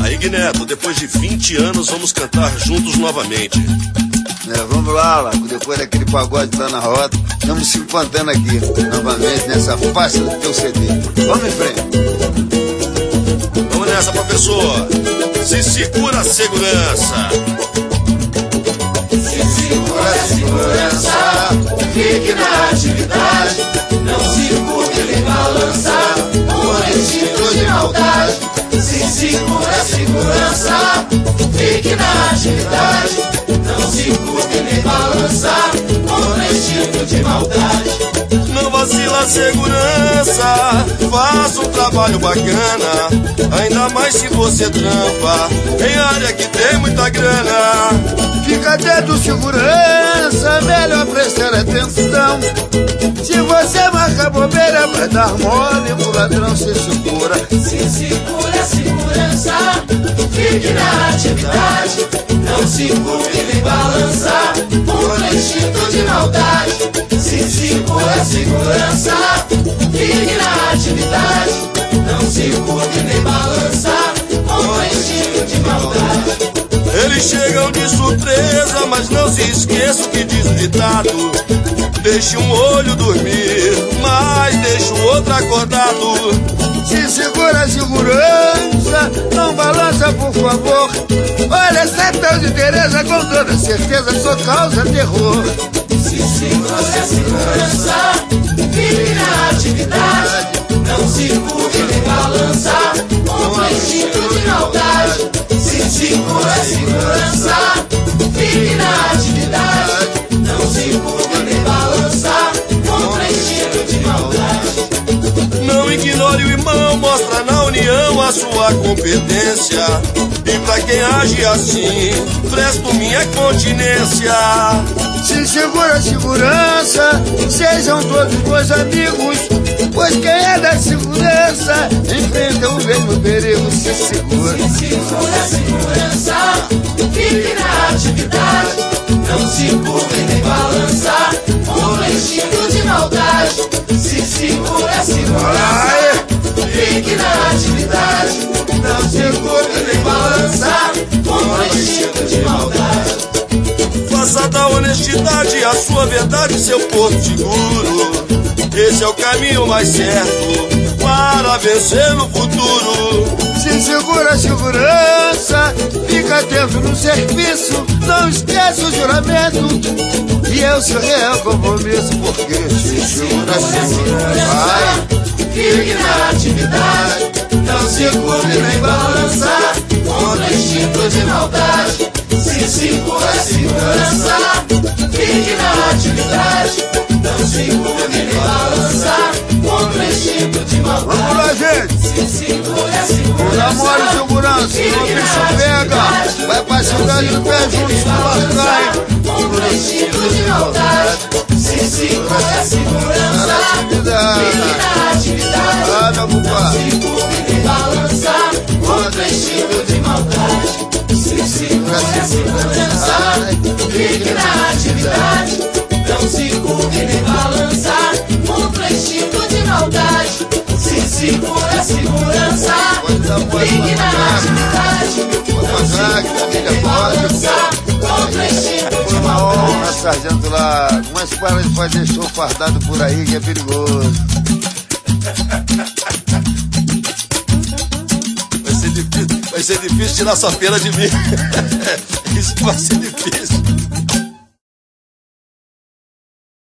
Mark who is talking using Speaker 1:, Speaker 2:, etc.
Speaker 1: Aí, Guineto, depois de 20 anos vamos cantar juntos novamente.
Speaker 2: Vamos lá, Laco, depois daquele pagode lá na roda, estamos se encontrando aqui, novamente, nessa faixa do teu CD. Vamos em frente.
Speaker 1: Vamos nessa, professor. Se segura a segurança.
Speaker 3: Se segura a segurança, fique na atividade. Não se curve nem balançar, por instinto de maldade. Se segura a segurança, fique na atividade. Não se curve nem balançar, por instinto de maldade.
Speaker 1: Não vacila a segurança, faça um trabalho bacana. Ainda mais se você trampa em área que tem muita grana.
Speaker 2: Fica atento, segurança, melhor prestar atenção. Se você marca bobeira, vai dar mole pro ladrão, se segura.
Speaker 3: Se segura a segurança, fique na atividade. Não se curve nem balançar, por instinto de maldade. Se segura a segurança, fique na atividade. Não se curve nem balançar, por instinto de maldade.
Speaker 1: Eles chegam de surpresa, mas não se esqueça o que diz o ditado. Deixe um olho dormir, mas deixe o outro acordado.
Speaker 2: Se segura a segurança, não balança, por favor. Olha, essa tal de Tereza, com toda certeza só causa terror.
Speaker 3: Se segura a segurança, fique na atividade. Não se curve nem balançar, com instinto de maldade. Se segura a segurança, fique na atividade. Não se curve nem balançar, com instinto de maldade.
Speaker 1: Não ignore o irmão, mostra na união a sua competência. E pra quem age assim, presto minha continência.
Speaker 2: Se segura a segurança, sejam todos meus amigos, pois quem é da segurança enfrenta o mesmo perigo. Se segura.
Speaker 3: Se segura a segurança, fique na atividade. Não se curve nem balançar, por instinto de maldade. Se segura a segurança, fique na atividade. Não se curve nem balançar, por instinto de maldade.
Speaker 1: Faça da honestidade a sua verdade, seu porto seguro. Esse é o caminho mais certo para vencer no futuro.
Speaker 2: Se segura a segurança, fica atento no serviço. Não esqueça o juramento e eu seu real compromisso. Porque se segura a segurança,
Speaker 3: fique na atividade. Não se curve nem balançar, contra instinto de maldade. Se segura a segurança, fique na atividade. Não se curve nem balançar, contra instinto de maldade.
Speaker 2: Vamos lá, gente!
Speaker 3: Se segura a segurança,
Speaker 2: namoro e segurança, se o bicho pega, vai pra cidade do pé junto, se lascar.
Speaker 3: Contra instinto de maldade. Se segura a segurança, fique na atividade.
Speaker 2: Ah, meu
Speaker 3: Não
Speaker 2: compadre.
Speaker 3: se curve nem balançar, contra instinto de maldade. Se segura a segurança, fique na atividade. Não se curve nem balançar, contra instinto de maldade. Se segura a segurança, fique na atividade. Não se curve nem balançar, contra instinto de maldade.
Speaker 2: Sargento lá, mas para de fazer show fardado por aí que é perigoso.
Speaker 1: Vai ser difícil tirar essa pena de mim. Isso vai ser difícil.